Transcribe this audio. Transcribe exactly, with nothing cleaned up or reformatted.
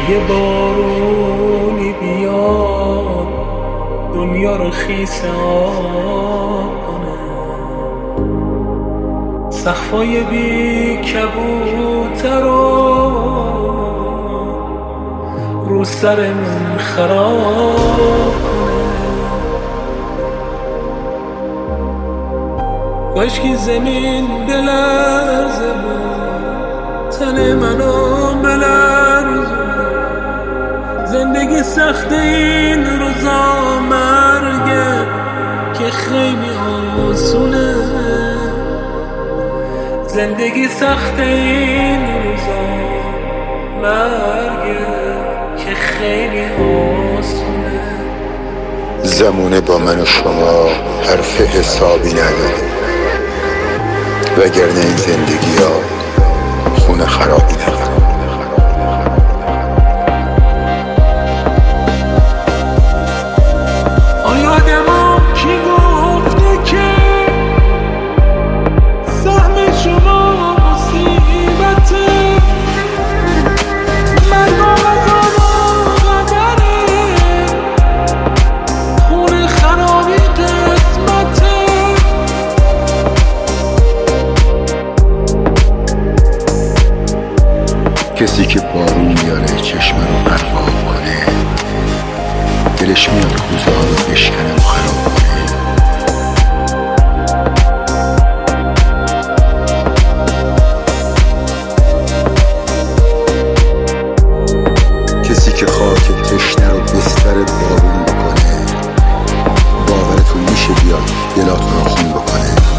یه بارونی بیاد دنیا رو خیس آب کنه، سقفای بی کبوتر رو رو سرمون خراب کنه. کاشکی زمین بلرزه تن منو بلرزه، زندگی سخت این روزا مرگه که خیلی آسونه، زندگی سخت این روزا مرگه که خیلی آسونه. زمونه با من و شما حرف حسابی نداره، وگرنه این زندگی ها خونه خرابی نداره. آیادما کی گفته که سهم شما مصیبته، مرگ و عذاب و قدره، خونه خرابی قسمته. کسی که بارون میاره چشم رو قرباب کنه، دلش میاد کوزه ها رو بشکنه و خراب کنه. کسی که خاک تشنه رو بستر بارون بکنه، باورتون میشه بیاد دلاتون رو خون بکنه.